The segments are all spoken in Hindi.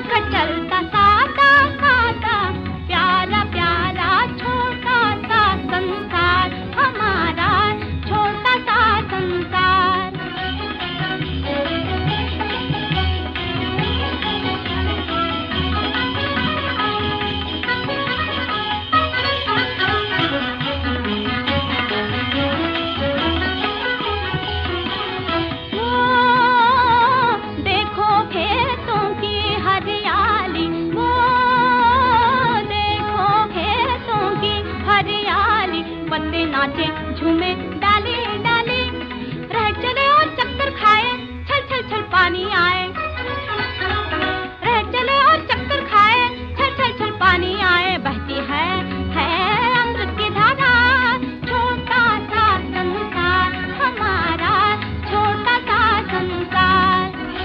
खटखट चलता सादा सादा प्यारा प्यारा छोटा सा संसार, हमारा छोटा सा संसार। पत्ते नाचे झूमे डाले डाले, रह चले और चक्कर खाए, छल छल छल पानी आए। रह चले और चक्कर खाए, छल छल छल पानी आए। बहती है अमृत की धारा, छोटा सा संसार, हमारा छोटा सा संसार।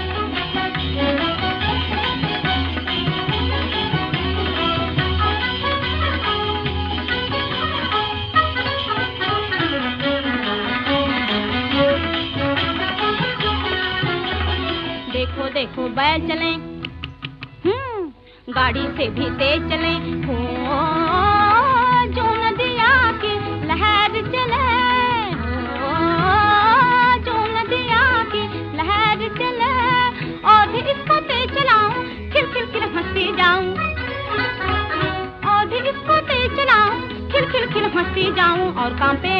देखो देखो बैल चले, गाड़ी से भी तेज चले, हो जो नदिया की लहर चले, हो जो नदिया की लहर चले। और भी इसको तेज चलाऊं, खिल खिल खिल हंसती जाऊं। और भी इसको तेज चलाऊं, खिल खिल खिल हंसती जाऊं। और कांपे